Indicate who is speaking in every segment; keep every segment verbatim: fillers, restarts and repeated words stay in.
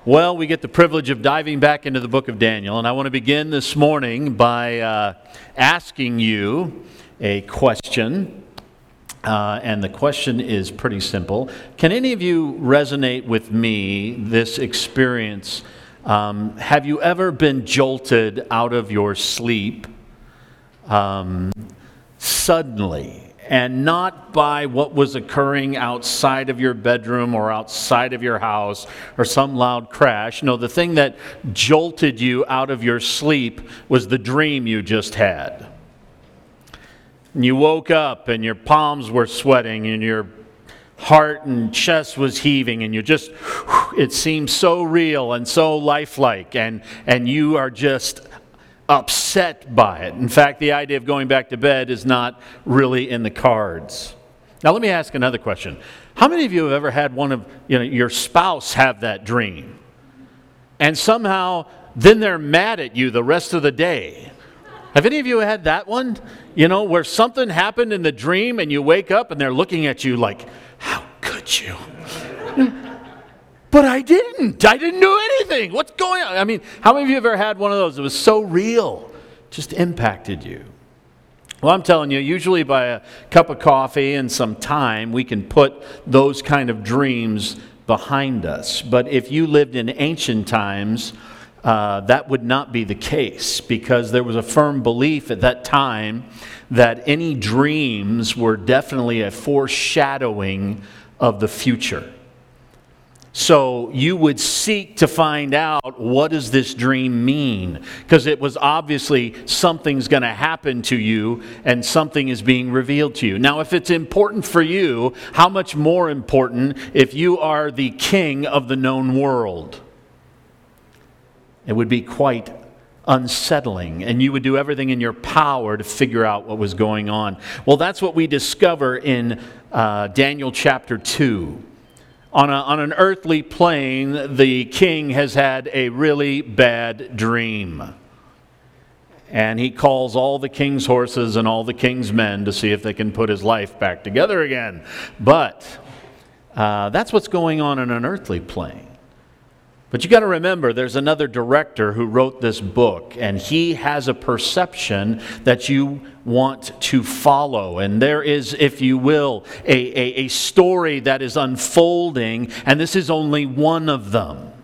Speaker 1: Well, we get the privilege of diving back into the book of Daniel, and I want to begin this morning by uh, asking you a question, uh, and the question is pretty simple. Can any of you resonate with me this experience? Um, have you ever been jolted out of your sleep um, suddenly? And not by what was occurring outside of your bedroom or outside of your house or some loud crash. No, the thing that jolted you out of your sleep was the dream you just had. And you woke up and your palms were sweating and your heart and chest was heaving and you just, it seemed so real and so lifelike, and, and you are just upset by it. In fact, the idea of going back to bed is not really in the cards. Now, let me ask another question. How many of you have ever had one of, you know, your spouse have that dream? And somehow, then they're mad at you the rest of the day. Have any of you had that one? You know, where something happened in the dream and you wake up and they're looking at you like, how could you? But I didn't. I didn't do anything. What's going on? I mean, how many of you have ever had one of those? It was so real, just impacted you. Well, I'm telling you, usually by a cup of coffee and some time, we can put those kind of dreams behind us. But if you lived in ancient times, uh, that would not be the case, because there was a firm belief at that time that any dreams were definitely a foreshadowing of the future. So you would seek to find out, what does this dream mean? Because it was obviously something's going to happen to you and something is being revealed to you. Now, if it's important for you, how much more important if you are the king of the known world? It would be quite unsettling, and you would do everything in your power to figure out what was going on. Well, that's what we discover in uh, Daniel chapter two. On, a, on an earthly plane, the king has had a really bad dream. And he calls all the king's horses and all the king's men to see if they can put his life back together again. But uh, that's what's going on in an earthly plane. But you got to remember, there's another director who wrote this book, and he has a perception that you want to follow. And there is, if you will, a, a, a story that is unfolding, and this is only one of them.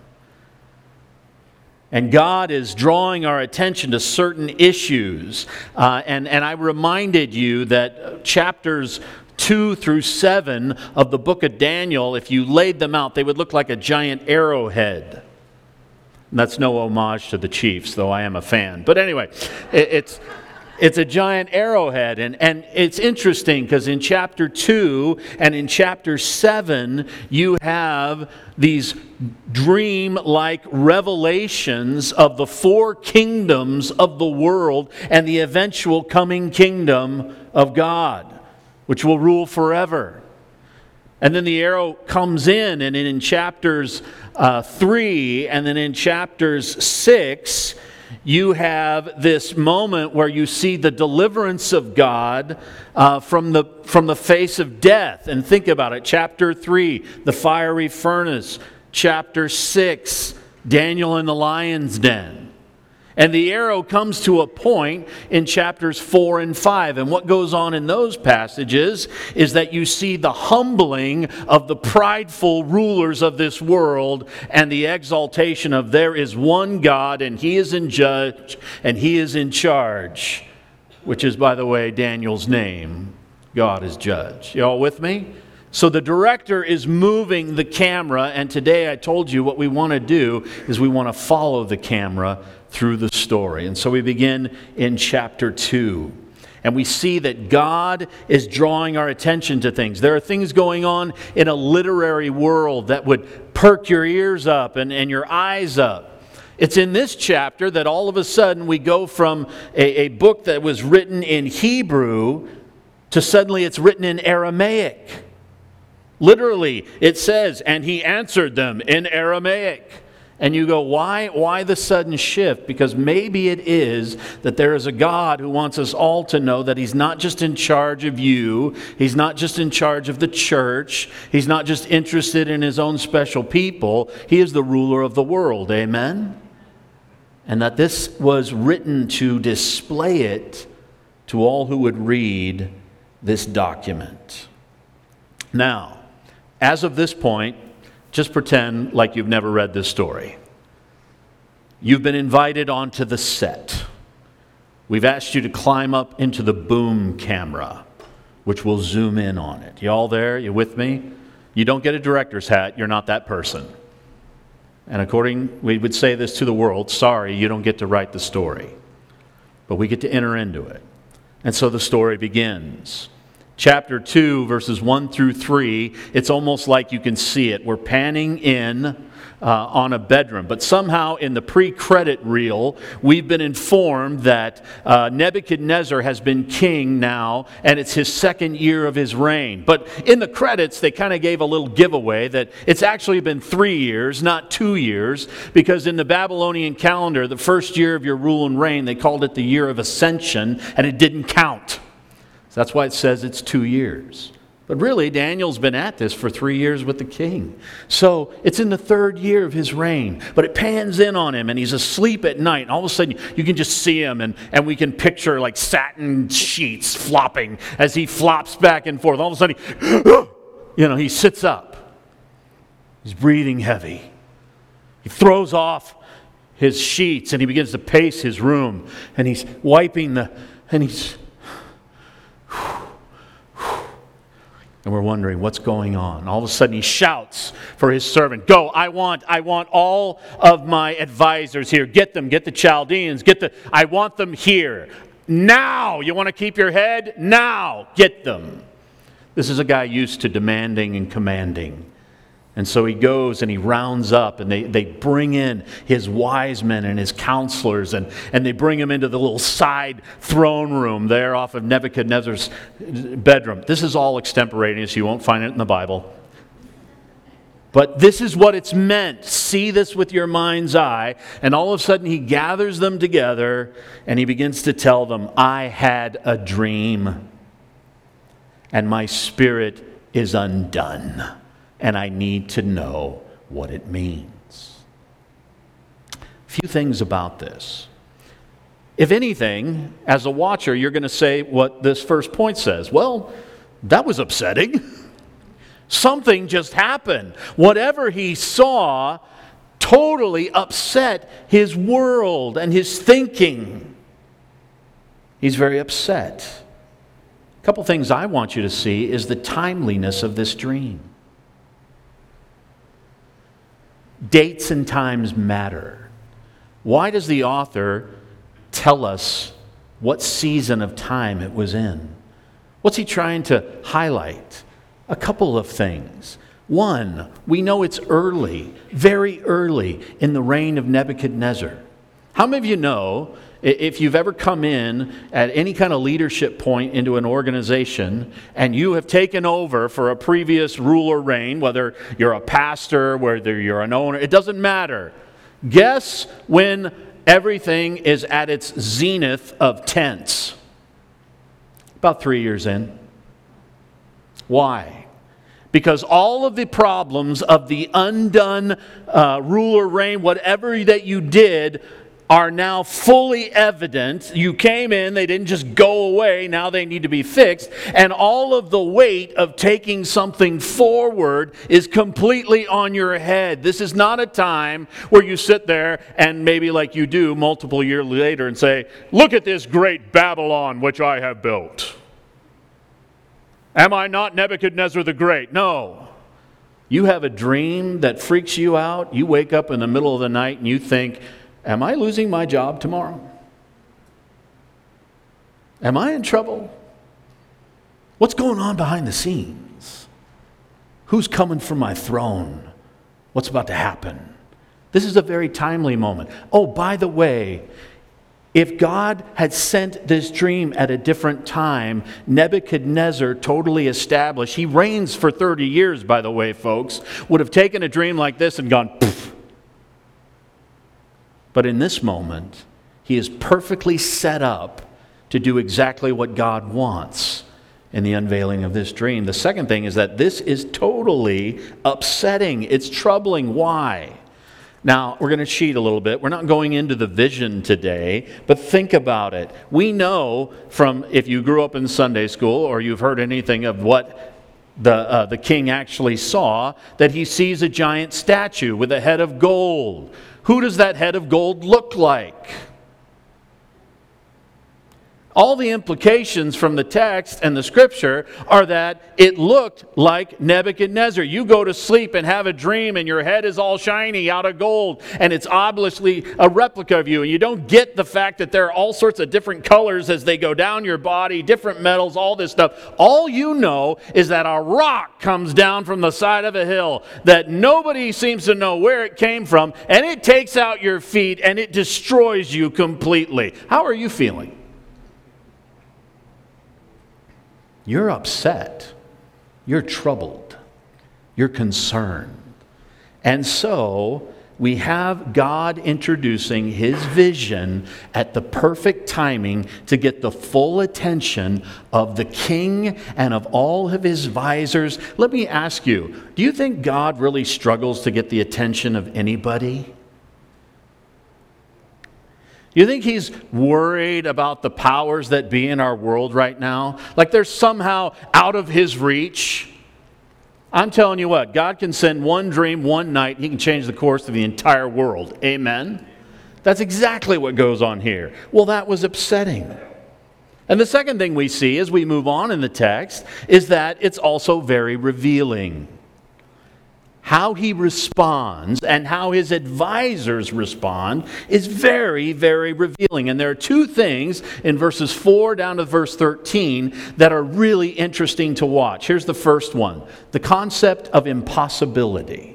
Speaker 1: And God is drawing our attention to certain issues. Uh, and, and I reminded you that chapters two through seven of the book of Daniel, if you laid them out, they would look like a giant arrowhead. And that's no homage to the Chiefs, though I am a fan. But anyway, it, it's it's a giant arrowhead. And, and it's interesting because in chapter two and in chapter seven, you have these dream-like revelations of the four kingdoms of the world and the eventual coming kingdom of God, which will rule forever. And then the arrow comes in, and in chapters uh, three and then in chapters six, you have this moment where you see the deliverance of God uh, from the from the face of death. And think about it. Chapter three, the fiery furnace. Chapter six, Daniel in the lion's den. And the arrow comes to a point in chapters four and five. And what goes on in those passages is that you see the humbling of the prideful rulers of this world and the exaltation of there is one God and He is in judge and He is in charge. Which is, by the way, Daniel's name. God is judge. You all with me? So the director is moving the camera, and today I told you what we want to do is we want to follow the camera through the story. And so we begin in chapter two. And we see that God is drawing our attention to things. There are things going on in a literary world that would perk your ears up and, and your eyes up. It's in this chapter that all of a sudden we go from a, a book that was written in Hebrew to suddenly it's written in Aramaic. Literally, it says, and he answered them in Aramaic. And you go, why, why the sudden shift? Because maybe it is that there is a God who wants us all to know that He's not just in charge of you. He's not just in charge of the church. He's not just interested in His own special people. He is the ruler of the world. Amen? And that this was written to display it to all who would read this document. Now, as of this point, just pretend like you've never read this story. You've been invited onto the set. We've asked you to climb up into the boom camera, which will zoom in on it. You all there? You with me? You don't get a director's hat. You're not that person. And according, we would say this to the world, sorry, you don't get to write the story. But we get to enter into it. And so the story begins. Chapter two, verses one through three, it's almost like you can see it. We're panning in uh, on a bedroom. But somehow in the pre-credit reel, we've been informed that uh, Nebuchadnezzar has been king now, and it's his second year of his reign. But in the credits, they kind of gave a little giveaway that it's actually been three years, not two years, because in the Babylonian calendar, the first year of your rule and reign, they called it the year of ascension, and it didn't count. So that's why it says it's two years. But really, Daniel's been at this for three years with the king. So it's in the third year of his reign. But it pans in on him, and he's asleep at night. And all of a sudden, you can just see him, and, and we can picture like satin sheets flopping as he flops back and forth. All of a sudden, he, you know, he sits up. He's breathing heavy. He throws off his sheets, and he begins to pace his room. And he's wiping the, and he's... And we're wondering what's going on. All of a sudden he shouts for his servant, go, I want, I want all of my advisors here. Get them, get the Chaldeans, get the, I want them here. Now, you want to keep your head? Now, get them. This is a guy used to demanding and commanding. And so he goes and he rounds up, and they, they bring in his wise men and his counselors, and, and they bring him into the little side throne room there off of Nebuchadnezzar's bedroom. This is all extemporaneous. You won't find it in the Bible. But this is what it's meant. See this with your mind's eye. And all of a sudden he gathers them together and he begins to tell them, I had a dream, and my spirit is undone. And I need to know what it means. A few things about this. If anything, as a watcher, you're going to say what this first point says. Well, that was upsetting. Something just happened. Whatever he saw totally upset his world and his thinking. He's very upset. A couple things I want you to see is the timeliness of this dream. Dates and times matter. Why does the author tell us what season of time it was in? What's he trying to highlight? A couple of things. One, we know it's early, very early in the reign of Nebuchadnezzar. How many of you know, if you've ever come in at any kind of leadership point into an organization and you have taken over for a previous ruler reign, whether you're a pastor, whether you're an owner, it doesn't matter. Guess when everything is at its zenith of tense? About three years in. Why? Because all of the problems of the undone uh, ruler reign, whatever that you did, are now fully evident. You came in, they didn't just go away, now they need to be fixed. And all of the weight of taking something forward is completely on your head. This is not a time where you sit there and maybe like you do multiple years later and say, look at this great Babylon which I have built. Am I not Nebuchadnezzar the Great? No. You have a dream that freaks you out. You wake up in the middle of the night and you think, am I losing my job tomorrow? Am I in trouble? What's going on behind the scenes? Who's coming for my throne? What's about to happen? This is a very timely moment. Oh, by the way, if God had sent this dream at a different time, Nebuchadnezzar, totally established, he reigns for thirty years, by the way, folks, would have taken a dream like this and gone, poof. But in this moment, he is perfectly set up to do exactly what God wants in the unveiling of this dream. The second thing is that this is totally upsetting. It's troubling. Why? Now, we're going to cheat a little bit. We're not going into the vision today, but think about it. We know from, if you grew up in Sunday school or you've heard anything of what the, uh, the king actually saw, that he sees a giant statue with a head of gold. Who does that head of gold look like? All the implications from the text and the scripture are that it looked like Nebuchadnezzar. You go to sleep and have a dream and your head is all shiny out of gold and it's obviously a replica of you, and you don't get the fact that there are all sorts of different colors as they go down your body, different metals, all this stuff. All you know is that a rock comes down from the side of a hill that nobody seems to know where it came from, and it takes out your feet and it destroys you completely. How are you feeling? You're upset, you're troubled, you're concerned. And so we have God introducing his vision at the perfect timing to get the full attention of the king and of all of his advisors. Let me ask you, do you think God really struggles to get the attention of anybody? You think he's worried about the powers that be in our world right now? Like they're somehow out of his reach? I'm telling you what, God can send one dream one night, he can change the course of the entire world. Amen? That's exactly what goes on here. Well, that was upsetting. And the second thing we see as we move on in the text is that it's also very revealing. How he responds and how his advisors respond is very, very revealing. And there are two things in verses four down to verse thirteen that are really interesting to watch. Here's the first one. The concept of impossibility.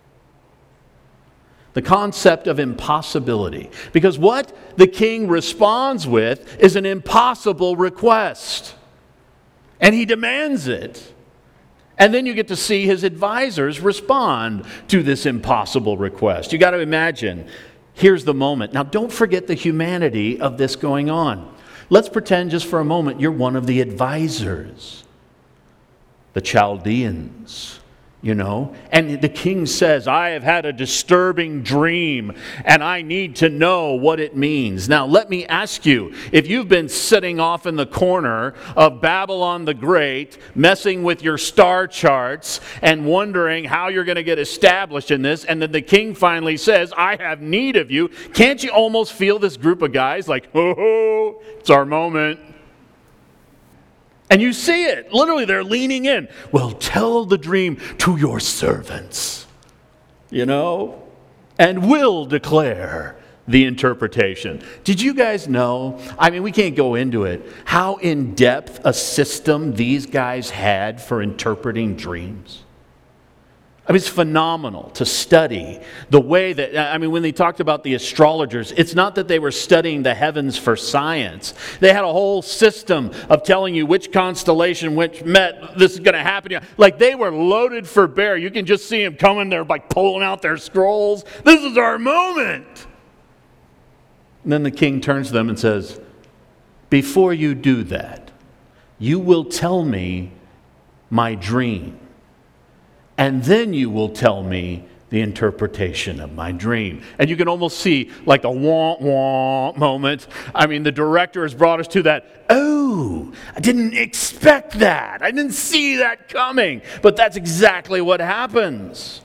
Speaker 1: The concept of impossibility. Because what the king responds with is an impossible request. And he demands it. And then you get to see his advisors respond to this impossible request. You got to imagine, here's the moment. Now, don't forget the humanity of this going on. Let's pretend just for a moment you're one of the advisors, the Chaldeans, you know. And the king says, I have had a disturbing dream and I need to know what it means. Now, let me ask you, if you've been sitting off in the corner of Babylon the Great, messing with your star charts and wondering how you're going to get established in this, and then the king finally says, I have need of you, can't you almost feel this group of guys like, oh, it's our moment? And you see it. Literally, they're leaning in. Well, tell the dream to your servants, you know, and we'll declare the interpretation. Did you guys know? I mean, we can't go into it. How in-depth a system these guys had for interpreting dreams. I mean, it's phenomenal to study the way that, I mean, when they talked about the astrologers, it's not that they were studying the heavens for science. They had a whole system of telling you which constellation, which met, this is going to happen. Like they were loaded for bear. You can just see them coming there, like pulling out their scrolls. This is our moment. And then the king turns to them and says, before you do that, you will tell me my dream. And then you will tell me the interpretation of my dream. And you can almost see like a wah wah moment. I mean, the director has brought us to that. Oh, I didn't expect that. I didn't see that coming. But that's exactly what happens.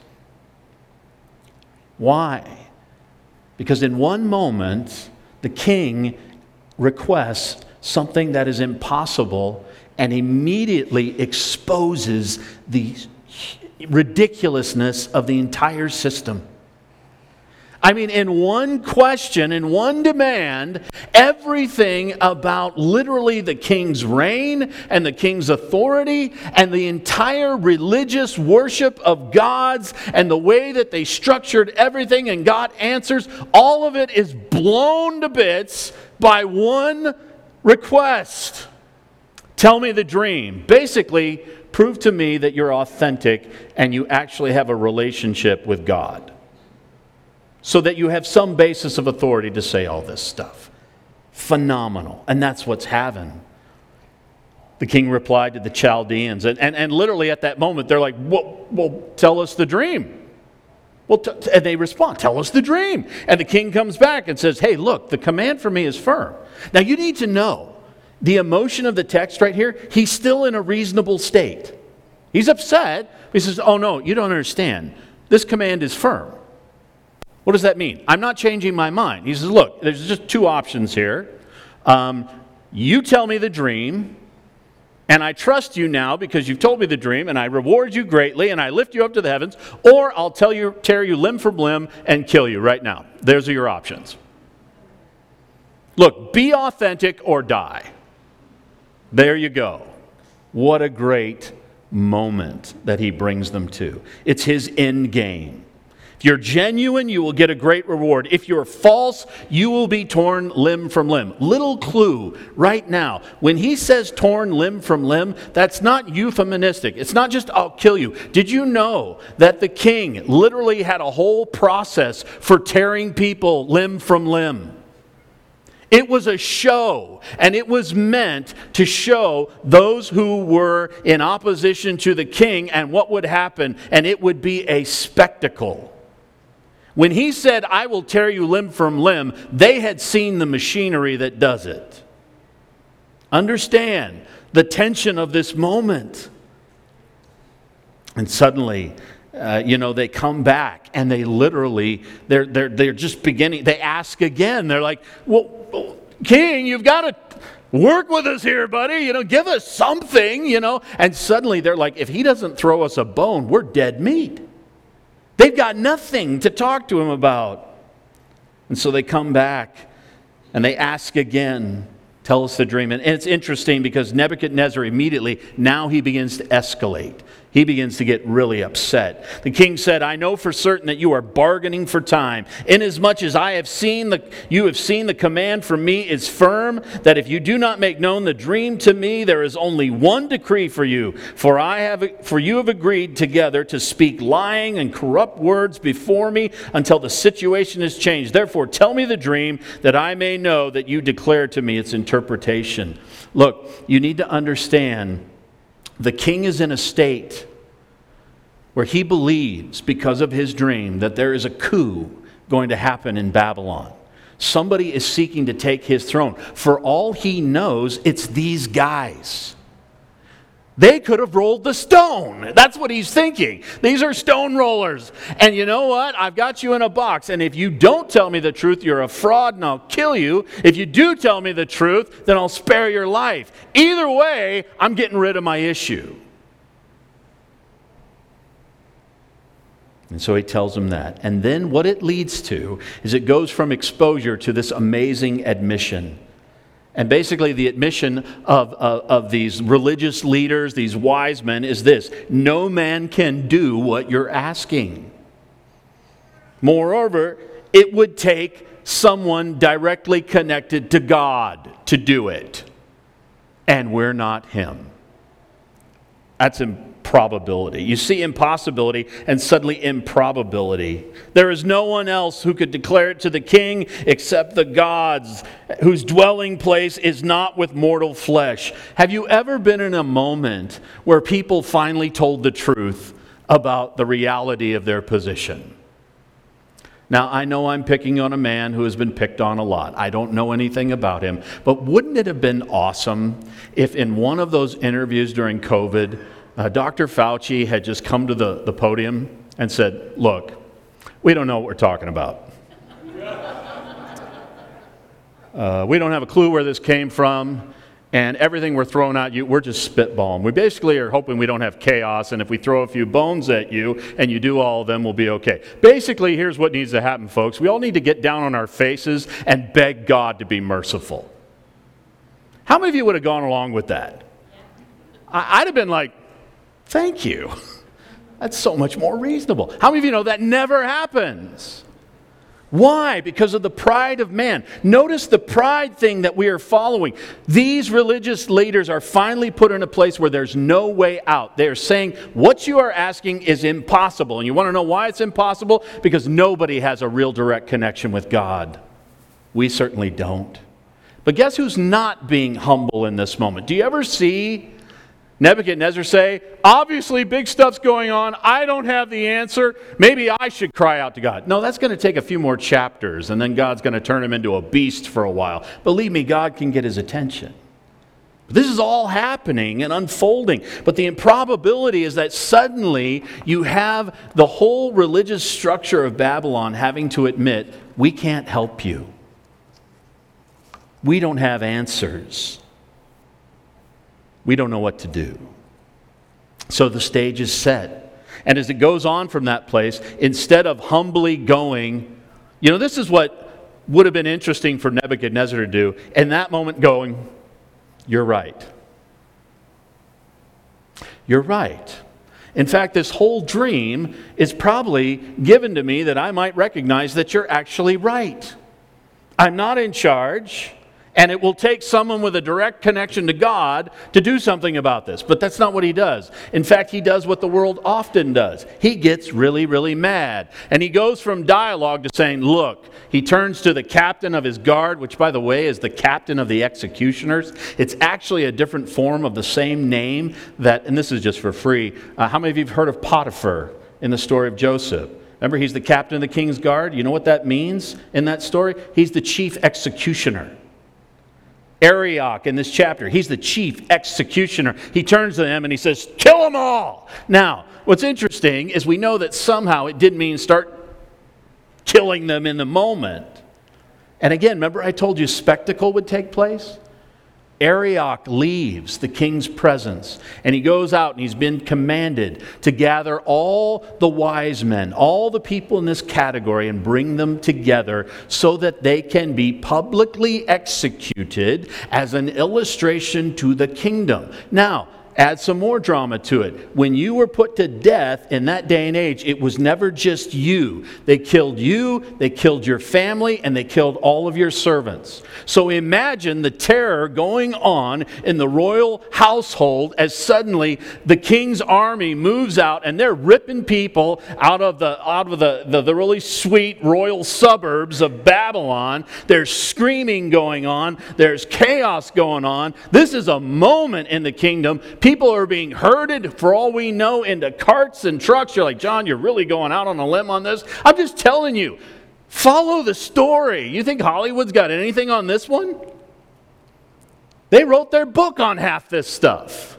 Speaker 1: Why? Because in one moment, the king requests something that is impossible and immediately exposes the ridiculousness of the entire system. I mean, in one question, in one demand, everything about literally the king's reign and the king's authority and the entire religious worship of gods and the way that they structured everything and got answers, all of it is blown to bits by one request. Tell me the dream. Basically, prove to me that you're authentic and you actually have a relationship with God. so that you have some basis of authority to say all this stuff. Phenomenal. And that's what's happened. The king replied to the Chaldeans, and, and, and literally at that moment, they're like, well, well tell us the dream. Well, t- and they respond, tell us the dream. And the king comes back and says, hey, look, the command for me is firm. Now, you need to know the emotion of the text right here. He's still in a reasonable state. He's upset. He says, oh, no, you don't understand. This command is firm. What does that mean? I'm not changing my mind. He says, look, there's just two options here. Um, you tell me the dream, and I trust you now because you've told me the dream, and I reward you greatly, and I lift you up to the heavens, or I'll tell you, tear you limb from limb and kill you right now. Those are your options. Look, be authentic or die. There you go. What a great moment that he brings them to. It's his end game. If you're genuine, you will get a great reward. If you're false, you will be torn limb from limb. Little clue right now. When he says torn limb from limb, that's not euphemistic. It's not just, I'll kill you. Did you know that the king literally had a whole process for tearing people limb from limb? It was a show, and it was meant to show those who were in opposition to the king and what would happen, and it would be a spectacle. When he said, I will tear you limb from limb, they had seen the machinery that does it. Understand the tension of this moment. And suddenly, uh, you know, they come back and they literally, they're, they're, they're just beginning, they ask again. They're like, well, king, you've got to work with us here, buddy. You know, give us something, you know. And suddenly they're like, if he doesn't throw us a bone, we're dead meat. They've got nothing to talk to him about. And so they come back and they ask again, tell us the dream. And it's interesting because Nebuchadnezzar immediately, now he begins to escalate. He begins to get really upset. The king said, I know for certain that you are bargaining for time. Inasmuch as I have seen the, you have seen the command from me is firm, that if you do not make known the dream to me, there is only one decree for you. For I have, for you have agreed together to speak lying and corrupt words before me until the situation is changed. Therefore, tell me the dream that I may know that you declare to me its interpretation. Look, you need to understand the king is in a state where he believes, because of his dream, that there is a coup going to happen in Babylon. Somebody is seeking to take his throne. For all he knows, it's these guys. They could have rolled the stone. That's what he's thinking. These are stone rollers. And you know what? I've got you in a box. And if you don't tell me the truth, you're a fraud and I'll kill you. If you do tell me the truth, then I'll spare your life. Either way, I'm getting rid of my issue. And so he tells them that. And then what it leads to is it goes from exposure to this amazing admission. And basically the admission of, of, of these religious leaders, these wise men, is this: no man can do what you're asking. Moreover, it would take someone directly connected to God to do it. And we're not him. That's improbability. You see impossibility and suddenly improbability. There is no one else who could declare it to the king except the gods, whose dwelling place is not with mortal flesh. Have you ever been in a moment where people finally told the truth about the reality of their position? Now, I know I'm picking on a man who has been picked on a lot. I don't know anything about him. But wouldn't it have been awesome if in one of those interviews during COVID, uh, Doctor Fauci had just come to the, the podium and said, look, we don't know what we're talking about. Uh, we don't have a clue where this came from. And everything we're throwing at you, we're just spitballing. We basically are hoping we don't have chaos, and if we throw a few bones at you and you do all of them, we'll be okay. Basically, here's what needs to happen, folks. We all need to get down on our faces and beg God to be merciful. How many of you would have gone along with that? I'd have been like, thank you. That's so much more reasonable. How many of you know that never happens? Why? Because of the pride of man. Notice the pride thing that we are following. These religious leaders are finally put in a place where there's no way out. They are saying what you are asking is impossible. And you want to know why it's impossible? Because nobody has a real direct connection with God. We certainly don't. But guess who's not being humble in this moment? Do you ever see Nebuchadnezzar say, obviously big stuff's going on, I don't have the answer, maybe I should cry out to God? No, that's going to take a few more chapters, and then God's going to turn him into a beast for a while. Believe me, God can get his attention. This is all happening and unfolding, but the improbability is that suddenly you have the whole religious structure of Babylon having to admit, we can't help you. We don't have answers. We don't know what to do. So the stage is set. And as it goes on from that place, instead of humbly going, you know, this is what would have been interesting for Nebuchadnezzar to do, in that moment going, you're right. You're right. In fact, this whole dream is probably given to me that I might recognize that you're actually right. I'm not in charge. And it will take someone with a direct connection to God to do something about this. But that's not what he does. In fact, he does what the world often does. He gets really, really mad. And he goes from dialogue to saying, look, he turns to the captain of his guard, which, by the way, is the captain of the executioners. It's actually a different form of the same name that, and this is just for free, uh, how many of you have heard of Potiphar in the story of Joseph? Remember, he's the captain of the king's guard. You know what that means in that story? He's the chief executioner. Arioch in this chapter, he's the chief executioner. He turns to them and he says, kill them all. Now, what's interesting is we know that somehow it didn't mean start killing them in the moment. And again, remember I told you spectacle would take place? Arioch leaves the king's presence and he goes out and he's been commanded to gather all the wise men, all the people in this category and bring them together so that they can be publicly executed as an illustration to the kingdom. Now, add some more drama to it. When you were put to death in that day and age, it was never just you. They killed you, they killed your family, and they killed all of your servants. So imagine the terror going on in the royal household as suddenly the king's army moves out and they're ripping people out of the out of the, the, the really sweet royal suburbs of Babylon. There's screaming going on. There's chaos going on. This is a moment in the kingdom. People are being herded, for all we know, into carts and trucks. You're like, John, you're really going out on a limb on this? I'm just telling you, follow the story. You think Hollywood's got anything on this one? They wrote their book on half this stuff.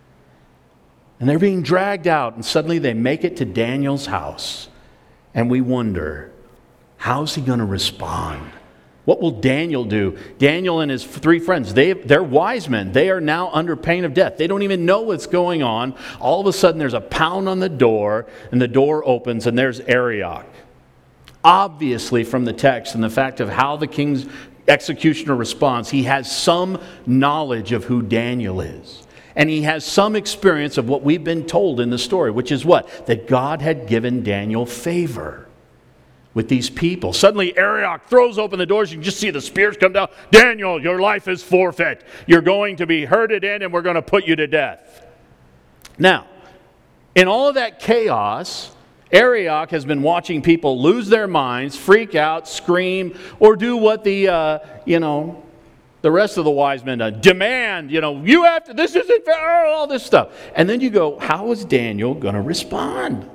Speaker 1: And they're being dragged out, and suddenly they make it to Daniel's house. And we wonder, how's he going to respond? What will Daniel do? Daniel and his three friends, they, they're wise men. They are now under pain of death. They don't even know what's going on. All of a sudden, there's a pound on the door, and the door opens, and there's Arioch. Obviously, from the text and the fact of how the king's executioner responds, he has some knowledge of who Daniel is. And he has some experience of what we've been told in the story, which is what? That God had given Daniel favor with these people. Suddenly Arioch throws open the doors. You can just see the spears come down. Daniel, your life is forfeit. You're going to be herded in and we're going to put you to death. Now, in all of that chaos, Arioch has been watching people lose their minds, freak out, scream, or do what the, uh, you know, the rest of the wise men do. Demand, you know, you have to, this isn't fair, all this stuff. And then you go, how is Daniel going to respond?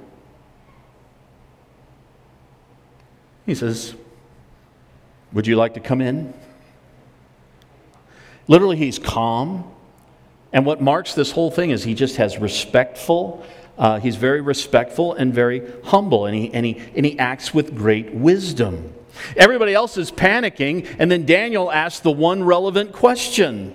Speaker 1: He says, would you like to come in? Literally, he's calm. And what marks this whole thing is he just has respectful, uh, he's very respectful and very humble. And he, and, he, and he acts with great wisdom. Everybody else is panicking. And then Daniel asks the one relevant question.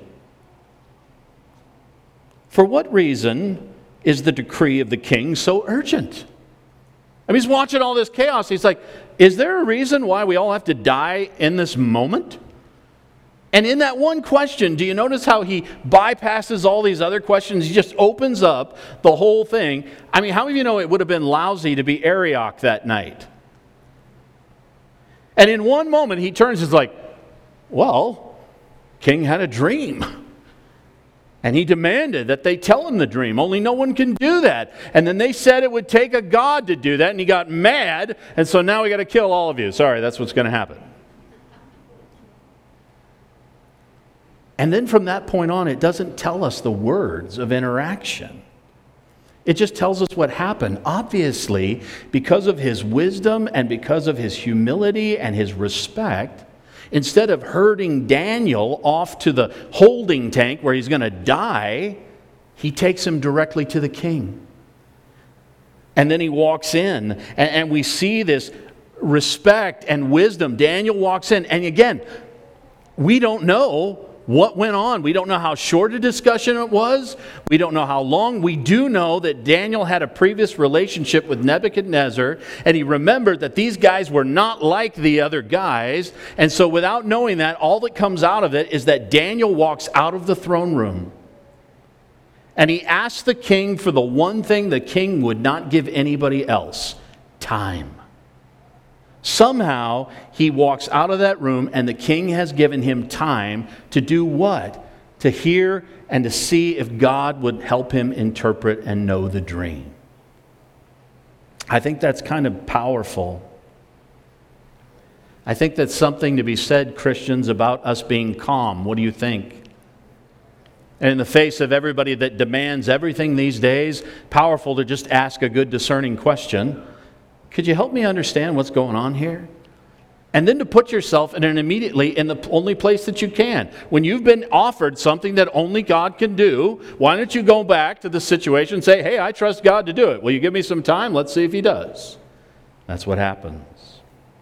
Speaker 1: For what reason is the decree of the king so urgent? I mean, he's watching all this chaos. He's like, is there a reason why we all have to die in this moment? And in that one question, do you notice how he bypasses all these other questions? He just opens up the whole thing. I mean, how many of you know it would have been lousy to be Arioch that night? And in one moment, he turns and is like, well, king had a dream. And he demanded that they tell him the dream. Only no one can do that. And then they said it would take a god to do that, and he got mad, and so now we got to kill all of you. Sorry, that's what's going to happen. And then from that point on, it doesn't tell us the words of interaction. It just tells us what happened. Obviously, because of his wisdom and because of his humility and his respect, instead of herding Daniel off to the holding tank where he's going to die, he takes him directly to the king. And then he walks in, and, and we see this respect and wisdom. Daniel walks in, and again, we don't know what went on. We don't know how short a discussion it was. We don't know how long. We do know that Daniel had a previous relationship with Nebuchadnezzar, and he remembered that these guys were not like the other guys. And so without knowing that, all that comes out of it is that Daniel walks out of the throne room, and he asks the king for the one thing the king would not give anybody else: time. Somehow, he walks out of that room, and the king has given him time to do what? To hear and to see if God would help him interpret and know the dream. I think that's kind of powerful. I think that's something to be said, Christians, about us being calm. What do you think? And in the face of everybody that demands everything these days, powerful to just ask a good discerning question. Could you help me understand what's going on here? And then to put yourself in an immediately in the only place that you can. When you've been offered something that only God can do, why don't you go back to the situation and say, hey, I trust God to do it. Will you give me some time? Let's see if he does. That's what happens.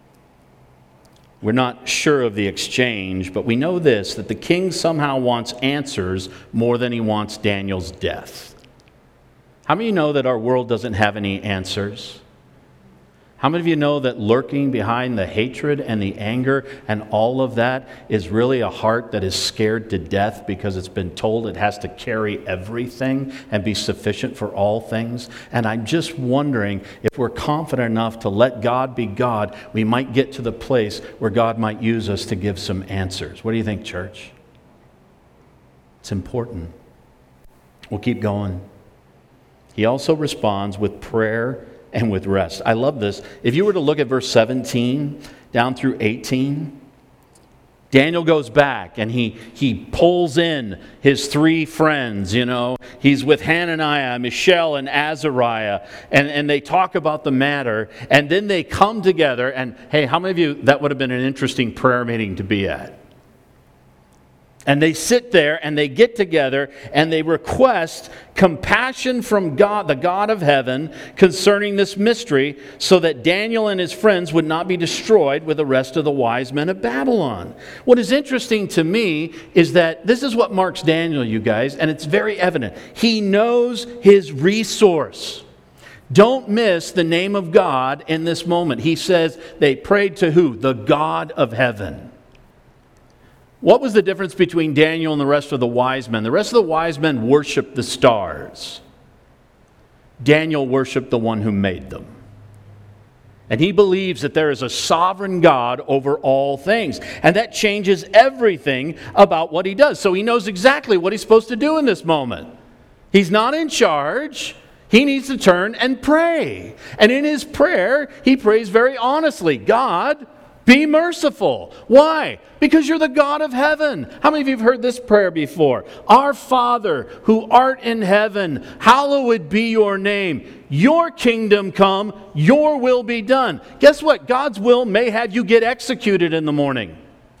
Speaker 1: We're not sure of the exchange, but we know this, that the king somehow wants answers more than he wants Daniel's death. How many of you know that our world doesn't have any answers? How many of you know that lurking behind the hatred and the anger and all of that is really a heart that is scared to death because it's been told it has to carry everything and be sufficient for all things? And I'm just wondering if we're confident enough to let God be God, we might get to the place where God might use us to give some answers. What do you think, church? It's important. We'll keep going. He also responds with prayer and with rest. I love this. If you were to look at verse seventeen down through eighteen, Daniel goes back and he, he pulls in his three friends, you know. He's with Hananiah, Mishael, and Azariah, and, and they talk about the matter, and then they come together, and hey, how many of you, that would have been an interesting prayer meeting to be at? And they sit there and they get together and they request compassion from God, the God of heaven, concerning this mystery, so that Daniel and his friends would not be destroyed with the rest of the wise men of Babylon. What is interesting to me is that this is what marks Daniel, you guys, and it's very evident. He knows his resource. Don't miss the name of God in this moment. He says they prayed to who? The God of heaven. What was the difference between Daniel and the rest of the wise men? The rest of the wise men worshiped the stars. Daniel worshiped the one who made them. And he believes that there is a sovereign God over all things. And that changes everything about what he does. So he knows exactly what he's supposed to do in this moment. He's not in charge. He needs to turn and pray. And in his prayer, he prays very honestly, God, be merciful. Why? Because you're the God of heaven. How many of you have heard this prayer before? Our Father, who art in heaven, hallowed be your name. Your kingdom come, your will be done. Guess what? God's will may have you get executed in the morning.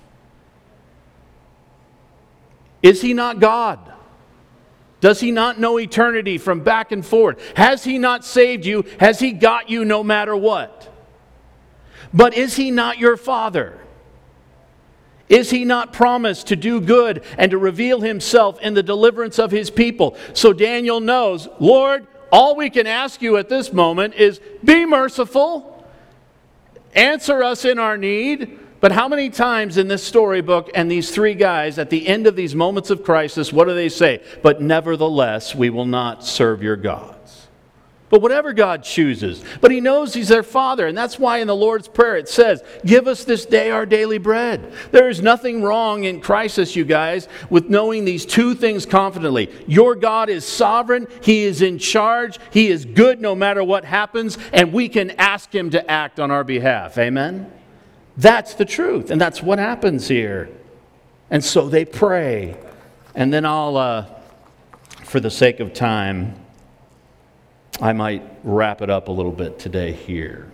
Speaker 1: Is he not God? Does he not know eternity from back and forward? Has he not saved you? Has he got you no matter what? But is he not your Father? Is he not promised to do good and to reveal himself in the deliverance of his people? So Daniel knows, Lord, all we can ask you at this moment is be merciful, answer us in our need. But how many times in this storybook and these three guys at the end of these moments of crisis, what do they say? But nevertheless, we will not serve your gods. But whatever God chooses. But He knows He's their Father. And that's why in the Lord's Prayer it says, give us this day our daily bread. There is nothing wrong in crisis, you guys, with knowing these two things confidently. Your God is sovereign. He is in charge. He is good no matter what happens. And we can ask Him to act on our behalf. Amen? That's the truth. And that's what happens here. And so they pray. And then I'll, uh, for the sake of time, I might wrap it up a little bit today here.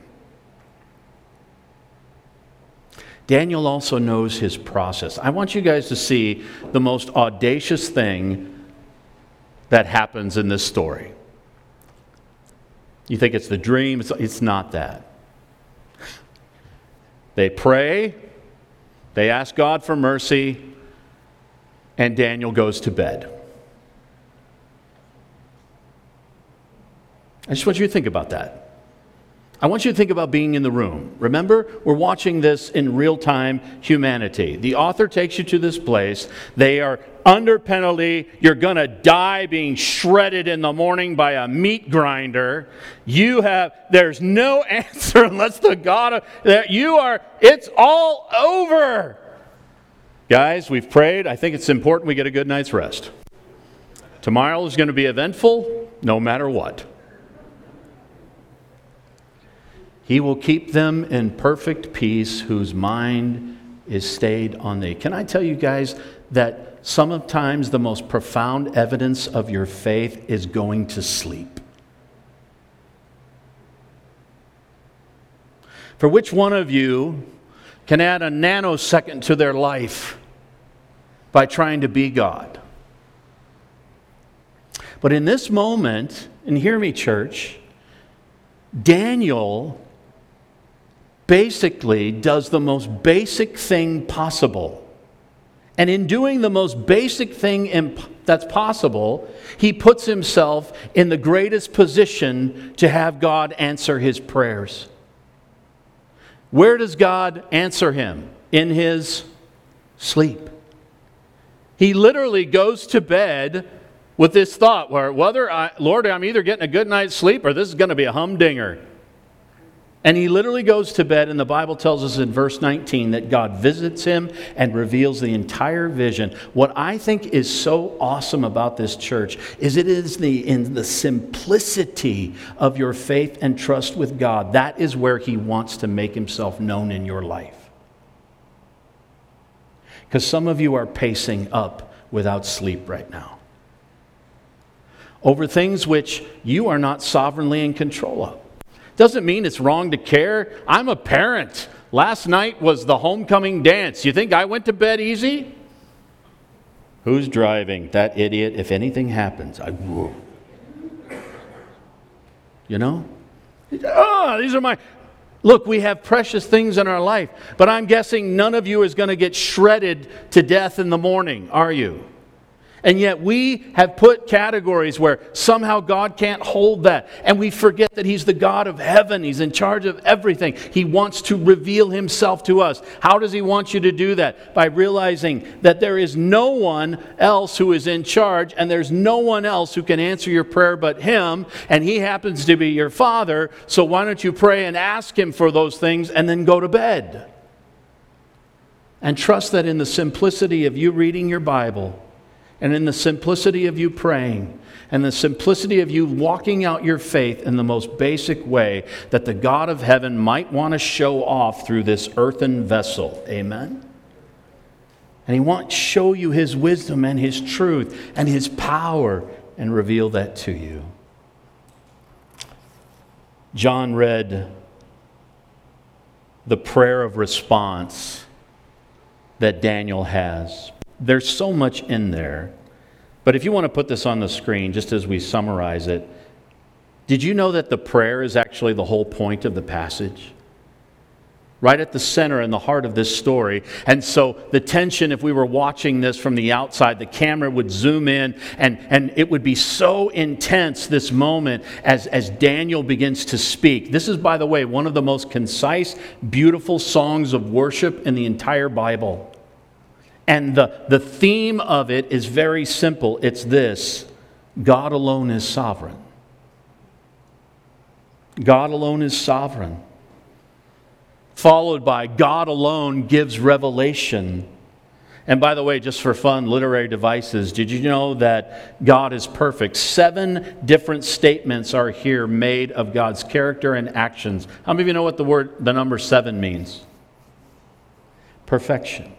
Speaker 1: Daniel also knows his process. I want you guys to see the most audacious thing that happens in this story. You think it's the dream? It's not that. They pray, they ask God for mercy, and Daniel goes to bed. I just want you to think about that. I want you to think about being in the room. Remember, we're watching this in real-time humanity. The author takes you to this place. They are under penalty. You're going to die being shredded in the morning by a meat grinder. You have, there's no answer unless the God of, that you are, it's all over. Guys, we've prayed. I think it's important we get a good night's rest. Tomorrow is going to be eventful, no matter what. He will keep them in perfect peace whose mind is stayed on thee. Can I tell you guys that sometimes the most profound evidence of your faith is going to sleep? For which one of you can add a nanosecond to their life by trying to be God? But in this moment, and hear me, church, Daniel basically does the most basic thing possible. And in doing the most basic thing imp- that's possible, he puts himself in the greatest position to have God answer his prayers. Where does God answer him? In his sleep. He literally goes to bed with this thought where, whether I, Lord, I'm either getting a good night's sleep or this is going to be a humdinger. And he literally goes to bed, and the Bible tells us in verse nineteen that God visits him and reveals the entire vision. What I think is so awesome about this church is it is the in the simplicity of your faith and trust with God. That is where he wants to make himself known in your life. Because some of you are pacing up without sleep right now over things which you are not sovereignly in control of. Doesn't mean it's wrong to care. I'm a parent. Last night was the homecoming dance. You think I went to bed easy? Who's driving? That idiot. If anything happens, I whoa. You know? Oh, these are my... Look, we have precious things in our life, but I'm guessing none of you is going to get shredded to death in the morning, are you? And yet we have put categories where somehow God can't hold that. And we forget that He's the God of heaven. He's in charge of everything. He wants to reveal Himself to us. How does He want you to do that? By realizing that there is no one else who is in charge, and there's no one else who can answer your prayer but Him, and He happens to be your Father. So why don't you pray and ask Him for those things and then go to bed? And trust that in the simplicity of you reading your Bible, and in the simplicity of you praying, and the simplicity of you walking out your faith in the most basic way, that the God of heaven might want to show off through this earthen vessel. Amen? And He wants to show you His wisdom and His truth and His power and reveal that to you. John read the prayer of response that Daniel has. There's so much in there. But if you want to put this on the screen, just as we summarize it, did you know that the prayer is actually the whole point of the passage? Right at the center and the heart of this story. And so the tension, if we were watching this from the outside, the camera would zoom in and, and it would be so intense, this moment, as, as Daniel begins to speak. This is, by the way, one of the most concise, beautiful songs of worship in the entire Bible. And the, the theme of it is very simple. It's this: God alone is sovereign. God alone is sovereign. Followed by God alone gives revelation. And by the way, just for fun, literary devices, did you know that God is perfect? Seven different statements are here made of God's character and actions. How many of you know what the word, the number seven means? Perfection.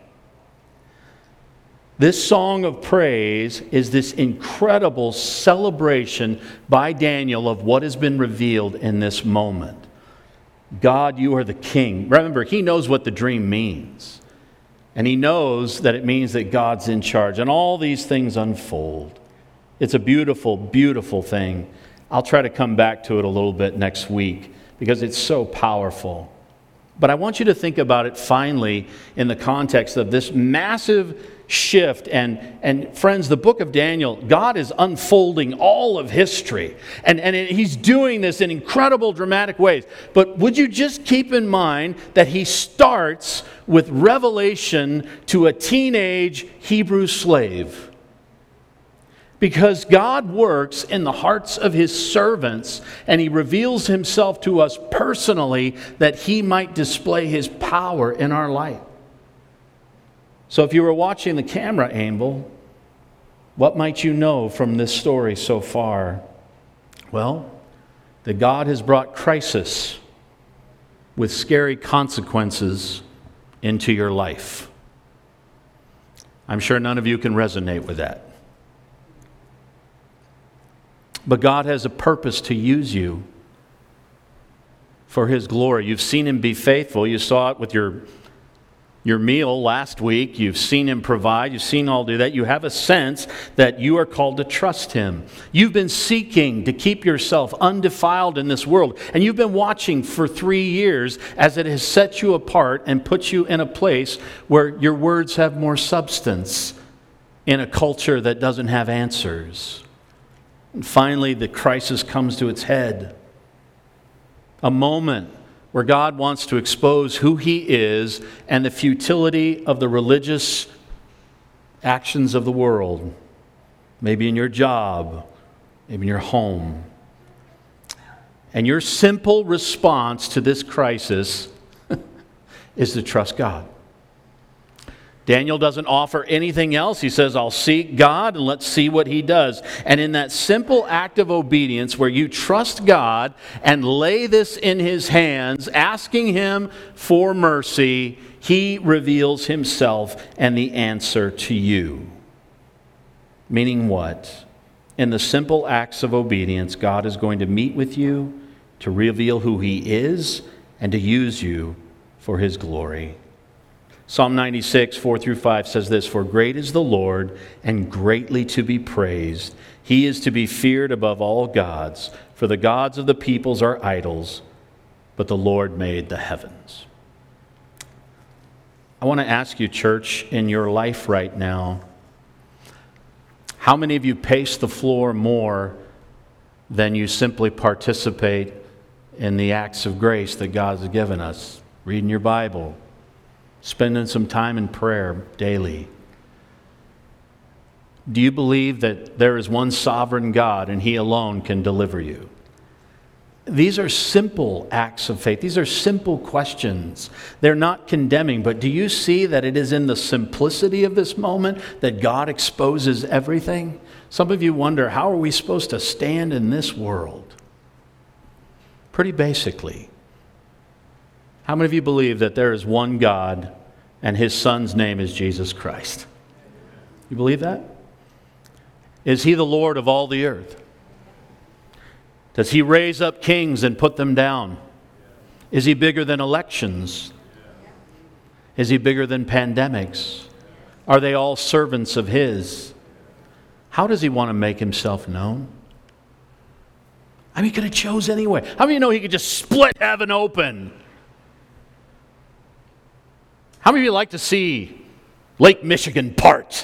Speaker 1: This song of praise is this incredible celebration by Daniel of what has been revealed in this moment. God, you are the king. Remember, he knows what the dream means. And he knows that it means that God's in charge. And all these things unfold. It's a beautiful, beautiful thing. I'll try to come back to it a little bit next week because it's so powerful. But I want you to think about it finally in the context of this massive shift. And, and friends, the book of Daniel, God is unfolding all of history. And, and he's doing this in incredible, dramatic ways. But would you just keep in mind that he starts with revelation to a teenage Hebrew slave? Because God works in the hearts of his servants, and he reveals himself to us personally that he might display his power in our life. So if you were watching the camera angle, what might you know from this story so far? Well, that God has brought crisis with scary consequences into your life. I'm sure none of you can resonate with that. But God has a purpose to use you for his glory. You've seen him be faithful. You saw it with your Your meal last week. You've seen him provide. You've seen all do that. You have a sense that you are called to trust him. You've been seeking to keep yourself undefiled in this world. And you've been watching for three years as it has set you apart and put you in a place where your words have more substance in a culture that doesn't have answers. And finally, the crisis comes to its head. A moment where God wants to expose who he is and the futility of the religious actions of the world. Maybe in your job, maybe in your home. And your simple response to this crisis is to trust God. Daniel doesn't offer anything else. He says, I'll seek God and let's see what he does. And in that simple act of obedience where you trust God and lay this in his hands, asking him for mercy, he reveals himself and the answer to you. Meaning what? In the simple acts of obedience, God is going to meet with you to reveal who he is and to use you for his glory. Psalm ninety-six, four through five says this, For great is the Lord, and greatly to be praised. He is to be feared above all gods, for the gods of the peoples are idols, but the Lord made the heavens. I want to ask you, church, in your life right now, how many of you pace the floor more than you simply participate in the acts of grace that God has given us? Reading your Bible, spending some time in prayer daily. Do you believe that there is one sovereign God and he alone can deliver you? These are simple acts of faith. These are simple questions. They're not condemning, but do you see that it is in the simplicity of this moment that God exposes everything? Some of you wonder, how are we supposed to stand in this world? Pretty basically, how many of you believe that there is one God and his son's name is Jesus Christ? You believe that? Is he the Lord of all the earth? Does he raise up kings and put them down? Is he bigger than elections? Is he bigger than pandemics? Are they all servants of his? How does he want to make himself known? I mean, he could have chose anyway. How many of you know he could just split heaven open? How many of you like to see Lake Michigan part?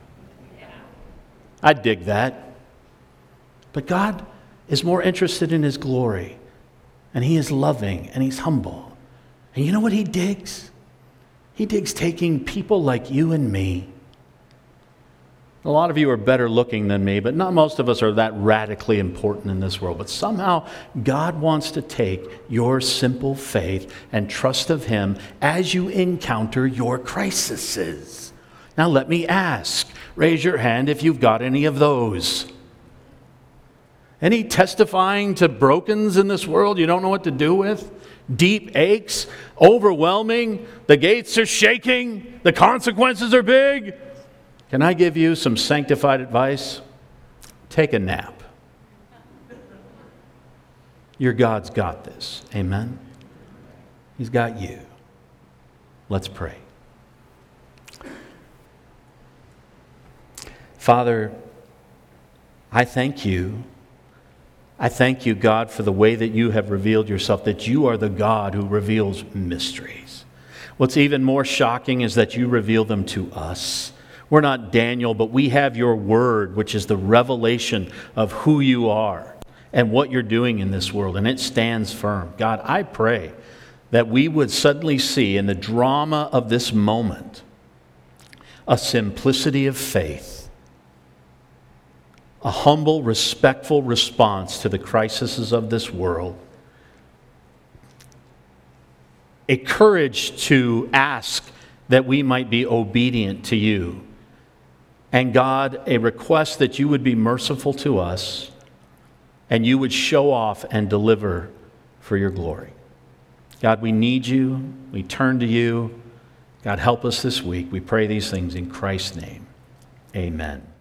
Speaker 1: I dig that. But God is more interested in his glory. And he is loving and he's humble. And you know what he digs? He digs taking people like you and me A lot of you are better looking than me, but not most of us are that radically important in this world. But somehow God wants to take your simple faith and trust of Him as you encounter your crises. Now let me ask, raise your hand if you've got any of those. Any testifying to brokens in this world you don't know what to do with? Deep aches, overwhelming, the gates are shaking, the consequences are big. Can I give you some sanctified advice? Take a nap. Your God's got this. Amen? He's got you. Let's pray. Father, I thank you. I thank you, God, for the way that you have revealed yourself, that you are the God who reveals mysteries. What's even more shocking is that you reveal them to us. We're not Daniel, but we have your word, which is the revelation of who you are and what you're doing in this world, and it stands firm. God, I pray that we would suddenly see in the drama of this moment a simplicity of faith, a humble, respectful response to the crises of this world, a courage to ask that we might be obedient to you. And God, a request that you would be merciful to us and you would show off and deliver for your glory. God, we need you. We turn to you. God, help us this week. We pray these things in Christ's name. Amen.